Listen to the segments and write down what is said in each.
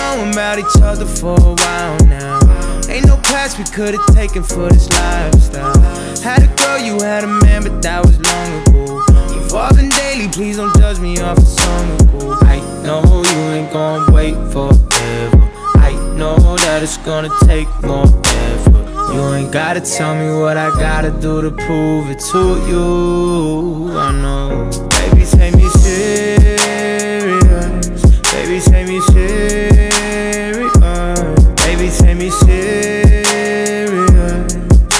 knowing about each other for a while now. Ain't no past we could've taken for this lifestyle. Had a girl, you had a man, but that was long ago. Evolving daily, please don't judge me off a song ago. I know you ain't gonna wait forever. I know that it's gonna take more effort. You ain't gotta tell me what I gotta do to prove it to you. I know. Baby, take me serious. Baby, take me serious. Baby, take me serious.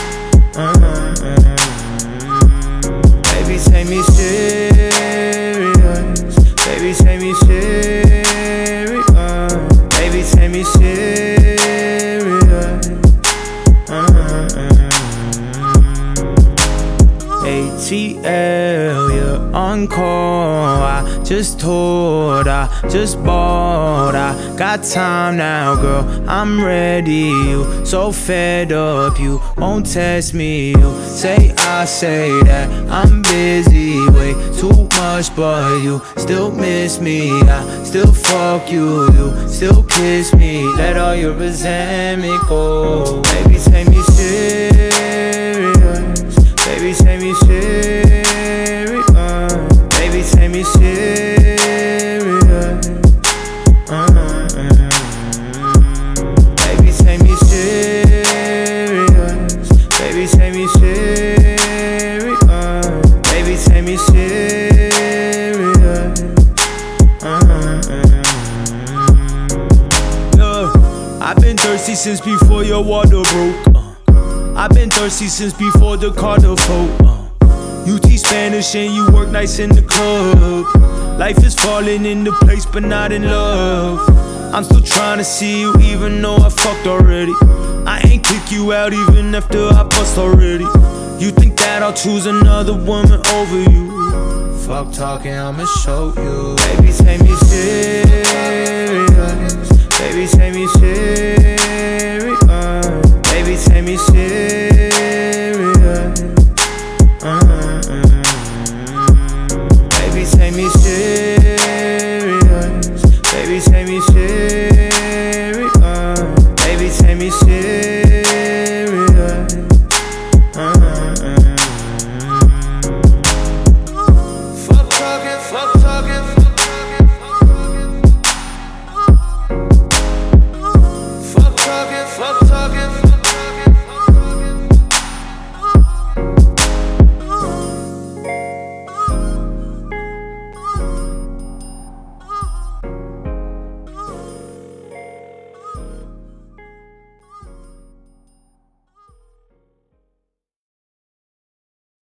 Baby, take me serious. Baby, take me serious. Baby, take me serious. ATL, you're on call. I just told, I just bought. I got time now, girl, I'm ready. You so fed up, you won't test me. You say I say that I'm busy, way too much, but you still miss me. I still fuck you, you still kiss me. Let all your resentment go. Baby, take me serious. Baby, take me serious. Baby, take me serious. Baby, take me serious. Baby, take me serious. Baby, take me serious. Look, I've been thirsty since before your water broke. I've been thirsty since before the Carter folk. You teach Spanish and you work nights in the club. Life is falling into place but not in love. I'm still trying to see you even though I fucked already. I ain't kick you out even after I bust already. You think that I'll choose another woman over you? Fuck talking, I'ma show you. Baby, take me